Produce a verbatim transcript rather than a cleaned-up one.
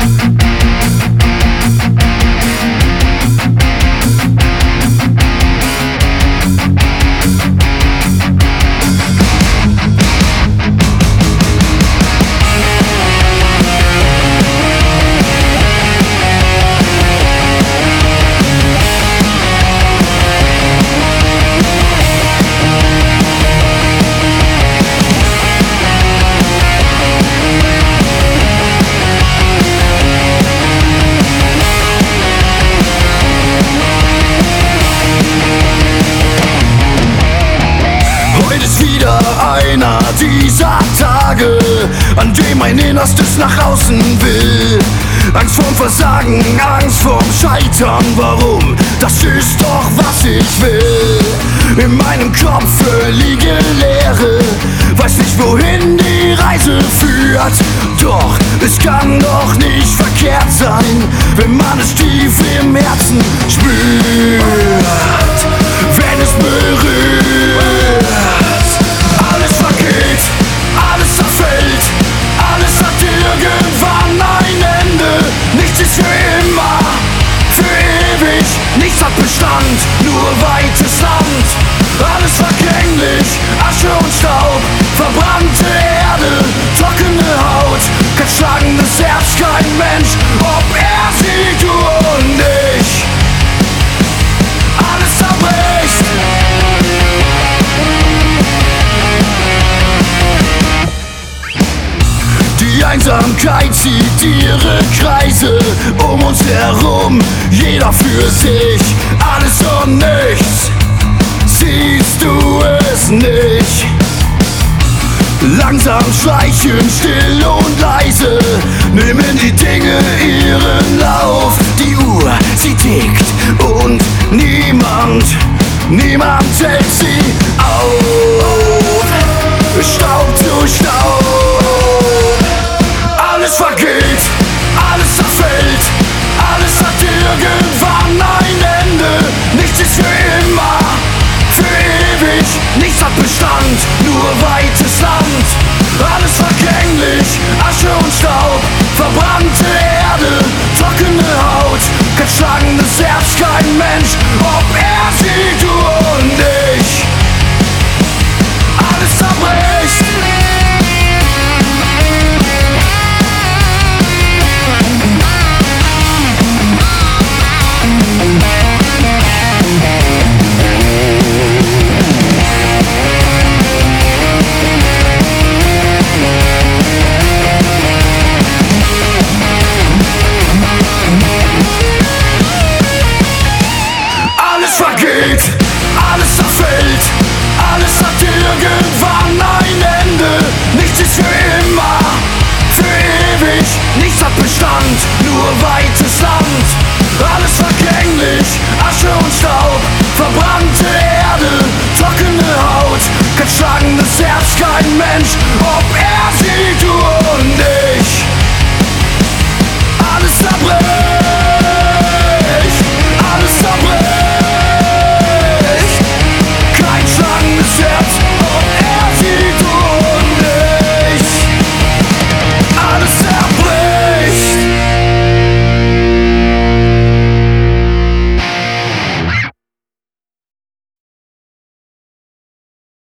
Einer dieser Tage, an dem mein Innerstes nach außen will. Angst vorm Versagen, Angst vorm Scheitern, warum? Das ist doch, was ich will. In meinem Kopf liege Leere, weiß nicht, wohin die Reise führt. Doch es kann doch nicht verkehrt sein, wenn man es tief im Herzen spürt. Wenn es berührt, alles vergeht, alles zerfällt, alles hat irgendwann ein Ende. Nichts ist für immer, für ewig, nichts hat Bestand, nur weites Land. Alles vergänglich, Asche und Staub, verbrannte Erde, trockene Haut, kein schlagendes Herz, kein Mensch, ob er sie, du und ich. Alles zerbricht. Die Einsamkeit zieht ihre Kreise um uns herum, jeder für sich, alles und nichts. Siehst du es nicht? Langsam schleichen, still und leise, nehmen die Dinge ihren Lauf. Die Uhr, sie tickt und niemand, niemand hält sie auf. Staub zu Staub, alles vergeht, alles zerfällt, alles hat irgendwann ein Ende. Nichts ist für immer, für ewig, nichts hat Bestand, nur weites Land. Alles vergänglich, Asche und Staub, verbrannte Erde, trockene Haut, kein schlagendes Herz, kein Mensch, ob er sie, du und ich. Alles zerbricht. Alles vergeht, alles zerfällt, alles hat irgendwann ein Ende. Nichts ist für immer, für ewig, nichts hat Bestand, nur weites Land. Alles vergänglich, Asche und Staub, verbrannte Erde, trockene Haut, kein schlagendes Herz, kein Mensch.